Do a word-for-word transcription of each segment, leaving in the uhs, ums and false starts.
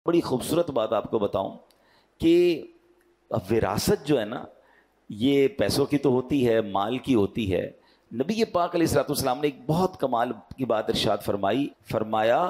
بڑی خوبصورت بات آپ کو بتاؤں کہ وراثت جو ہے نا، یہ پیسوں کی تو ہوتی ہے، مال کی ہوتی ہے۔ نبی پاک علیہ الصلوۃ والسلام نے ایک بہت کمال کی بات ارشاد فرمائی، فرمایا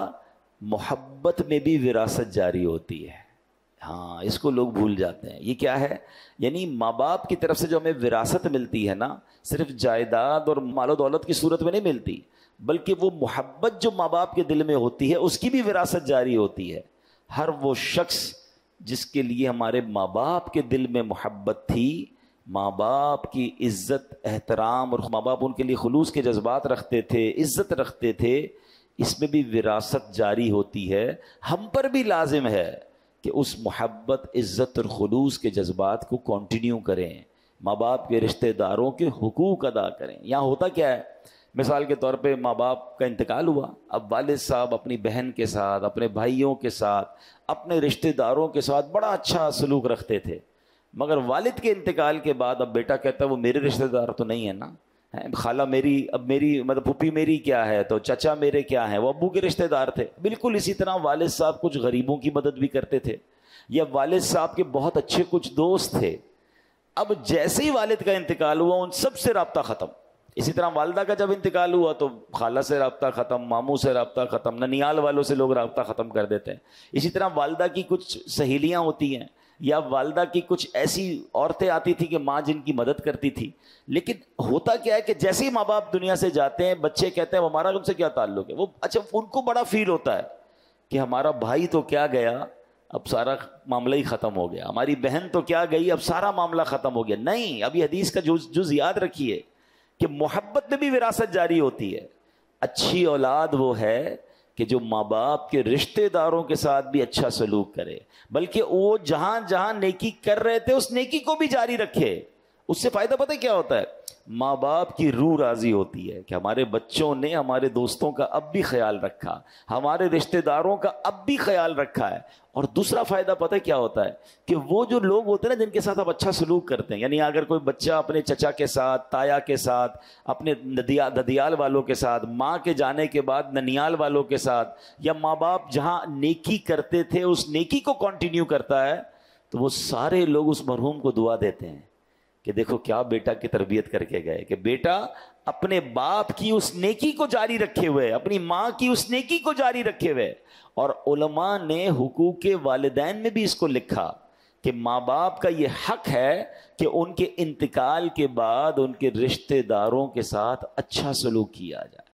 محبت میں بھی وراثت جاری ہوتی ہے۔ ہاں، اس کو لوگ بھول جاتے ہیں۔ یہ کیا ہے؟ یعنی ماں باپ کی طرف سے جو ہمیں وراثت ملتی ہے نا، صرف جائیداد اور مال و دولت کی صورت میں نہیں ملتی، بلکہ وہ محبت جو ماں باپ کے دل میں ہوتی ہے اس کی بھی وراثت جاری ہوتی ہے۔ ہر وہ شخص جس کے لیے ہمارے ماں باپ کے دل میں محبت تھی، ماں باپ کی عزت احترام، اور ماں باپ ان کے لیے خلوص کے جذبات رکھتے تھے، عزت رکھتے تھے، اس میں بھی وراثت جاری ہوتی ہے۔ ہم پر بھی لازم ہے کہ اس محبت، عزت اور خلوص کے جذبات کو کنٹینیو کریں، ماں باپ کے رشتہ داروں کے حقوق ادا کریں۔ یہاں ہوتا کیا ہے؟ مثال کے طور پہ ماں باپ کا انتقال ہوا، اب والد صاحب اپنی بہن کے ساتھ، اپنے بھائیوں کے ساتھ، اپنے رشتہ داروں کے ساتھ بڑا اچھا سلوک رکھتے تھے، مگر والد کے انتقال کے بعد اب بیٹا کہتا ہے وہ میرے رشتہ دار تو نہیں ہے نا، خالہ میری، اب میری مطلب پھوپھی میری کیا ہے، تو چچا میرے کیا ہیں، وہ ابو کے رشتہ دار تھے۔ بالکل اسی طرح والد صاحب کچھ غریبوں کی مدد بھی کرتے تھے، یا والد صاحب کے بہت اچھے کچھ دوست تھے، اب جیسے ہی والد کا انتقال ہوا ان سب سے رابطہ ختم۔ اسی طرح والدہ کا جب انتقال ہوا تو خالہ سے رابطہ ختم، ماموں سے رابطہ ختم، ننیال والوں سے لوگ رابطہ ختم کر دیتے ہیں۔ اسی طرح والدہ کی کچھ سہیلیاں ہوتی ہیں، یا والدہ کی کچھ ایسی عورتیں آتی تھی کہ ماں جن کی مدد کرتی تھی، لیکن ہوتا کیا ہے کہ جیسے ہی ماں باپ دنیا سے جاتے ہیں، بچے کہتے ہیں ہمارا ان سے کیا تعلق ہے، وہ اچھا ان کو بڑا فیل ہوتا ہے کہ ہمارا بھائی تو کیا گیا، اب سارا معاملہ ہی ختم ہو گیا، ہماری بہن تو کیا گئی، اب سارا معاملہ ختم ہو گیا۔ نہیں، ابھی حدیث کا جز جز یاد رکھیے کہ محبت میں بھی وراثت جاری ہوتی ہے۔ اچھی اولاد وہ ہے کہ جو ماں باپ کے رشتہ داروں کے ساتھ بھی اچھا سلوک کرے، بلکہ وہ جہاں جہاں نیکی کر رہے تھے اس نیکی کو بھی جاری رکھے۔ اس سے فائدہ پتہ کیا ہوتا ہے؟ ماں باپ کی روح راضی ہوتی ہے کہ ہمارے بچوں نے ہمارے دوستوں کا اب بھی خیال رکھا، ہمارے رشتہ داروں کا اب بھی خیال رکھا ہے۔ اور دوسرا فائدہ پتہ کیا ہوتا ہے؟ کہ وہ جو لوگ ہوتے ہیں نا جن کے ساتھ آپ اچھا سلوک کرتے ہیں، یعنی اگر کوئی بچہ اپنے چچا کے ساتھ، تایا کے ساتھ، اپنے ددیال والوں کے ساتھ، ماں کے جانے کے بعد ننیال والوں کے ساتھ، یا ماں باپ جہاں نیکی کرتے تھے اس نیکی کو کنٹینیو کرتا ہے، تو وہ سارے لوگ اس مرحوم کو دعا دیتے ہیں کہ دیکھو کیا بیٹا کی تربیت کر کے گئے، کہ بیٹا اپنے باپ کی اس نیکی کو جاری رکھے ہوئے، اپنی ماں کی اس نیکی کو جاری رکھے ہوئے۔ اور علماء نے حقوق والدین میں بھی اس کو لکھا کہ ماں باپ کا یہ حق ہے کہ ان کے انتقال کے بعد ان کے رشتہ داروں کے ساتھ اچھا سلوک کیا جائے۔